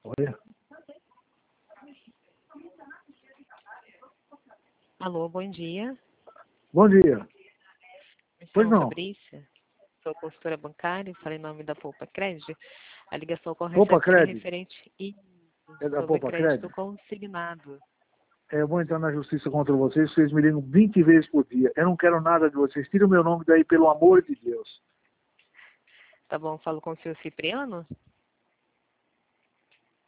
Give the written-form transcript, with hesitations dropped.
Olha. Alô, bom dia. Bom dia. Me Pois chamo não. Fabrícia, sou consultora bancária, falei em nome da Poupa Crédito. A ligação Poupa correta seria Crédito? referente É da sobre Poupa crédito Crédito? consignado. Eu vou entrar na justiça contra vocês me ligam 20 vezes por dia. Eu não quero nada de vocês. Tira o meu nome daí, pelo amor de Deus. Tá bom, falo com o senhor Cipriano?